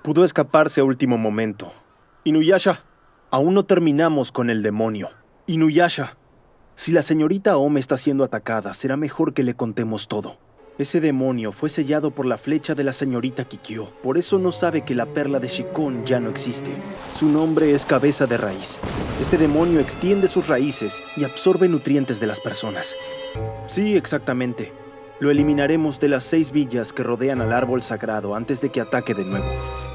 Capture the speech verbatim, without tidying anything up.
Pudo escaparse a último momento. Inuyasha, aún no terminamos con el demonio. Inuyasha, si la señorita Ome está siendo atacada, será mejor que le contemos todo. Ese demonio fue sellado por la flecha de la señorita Kikyo. Por eso no sabe que la perla de Shikon ya no existe. Su nombre es Cabeza de Raíz. Este demonio extiende sus raíces y absorbe nutrientes de las personas. Sí, exactamente. Lo eliminaremos de las seis villas que rodean al árbol sagrado antes de que ataque de nuevo.